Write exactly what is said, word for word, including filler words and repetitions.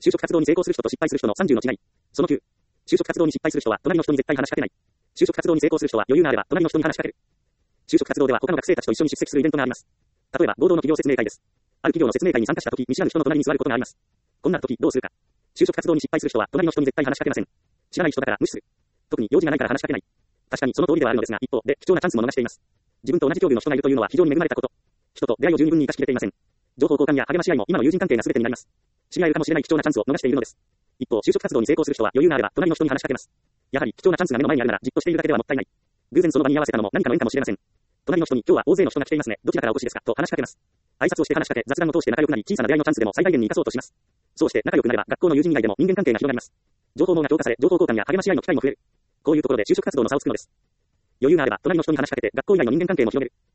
就職活動に成功する人と失敗する人のさんじゅうの違い。そのきゅう。就職活動に失敗する人は隣の人に絶対話しかけない。就職活動に成功する人は余裕があれば隣の人に話しかける。就職活動では他の学生たちと一緒に出席するイベントがあります。例えば合同の企業説明会です。ある企業の説明会に参加したとき、見知らぬ人の隣に座ることがあります。こんな時どうするか。就職活動に失敗する人は隣の人に絶対話しかけません。知らない人だから無視する。特に用事がないから話しかけない。確かにその通りではあるのですが、一方で貴重なチャンスも逃しています。自分と同じ境遇の人がいるというのは非常に恵まれたこと。人と出会いを十二分に生かしきれていません。情報交換や励まし合いも今の友人関係が全てになります。知り合えるかもしれない貴重なチャンスを逃しているのです。一方、就職活動に成功する人は余裕があれば隣の人に話しかけます。やはり貴重なチャンスが目の前にあるならじっとしているだけではもったいない。偶然その場に居合わせたのも何かの縁かもしれません。隣の人に今日は大勢の人が来ていますね。どちらからお越しですかと話しかけます。挨拶をして話しかけ、雑談を通して仲良くなり、小さな出会いのチャンスでも最大限に生かそうとします。そうして仲良くなれば学校の友人以外でも人間関係が広がります。情報網が強化され、情報交換や励まし合いの機会も増える。こういうところで就職活動の差をつくのです。余裕があれば隣の人に話しかけて学校以外の人間関係も広げる。